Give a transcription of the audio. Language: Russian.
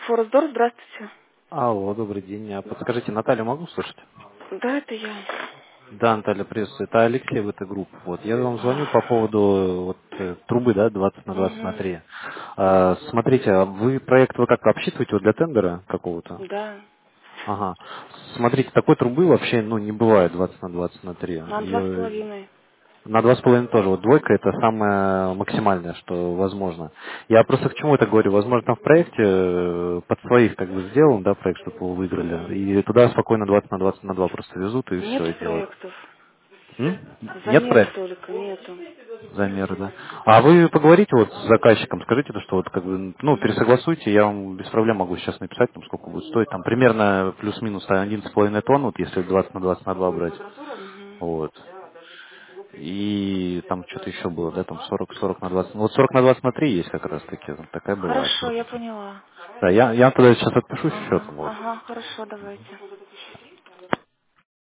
Форсдор, здравствуйте. Алло, добрый день. Подскажите, Наталью могу слышать? Да, это я. Да, Наталья, приветствую. Это Алексей в этой группе. Вот. Я вам звоню по поводу трубы, да, 20 на 20 на Угу. 3. Смотрите, а вы как обсчитываете его для тендера какого-то? Да. Ага. Смотрите, такой трубы вообще, не бывает 20 на 20 на 3. На два с половиной. На 2,5 тоже. Вот двойка это самое максимальное, что возможно. Я просто к чему это говорю? Возможно, там в проекте под своих как бы сделан, да, проект, чтобы вы выиграли. Угу. И туда спокойно 20 на 20 на 2 просто везут и все, Нету и делают. проектов. М? Нет Замеры проекта? только нету. Замеры, да. А вы поговорите вот с заказчиком, скажите, что вот как бы, Угу. пересогласуйте, я вам без проблем могу сейчас написать, там, сколько будет стоить, там, примерно плюс-минус 11,5 тонн, вот если 20 на 20 на 2 брать. Угу. Вот. И там что-то еще было, да, там 40 на 20. Ну, вот 40 на 20 на 3 есть как раз таки, вот такая бывает Хорошо, я трубка. поняла. Да, я тогда сейчас отпишу счет, Ага, вот. ага, хорошо, давайте.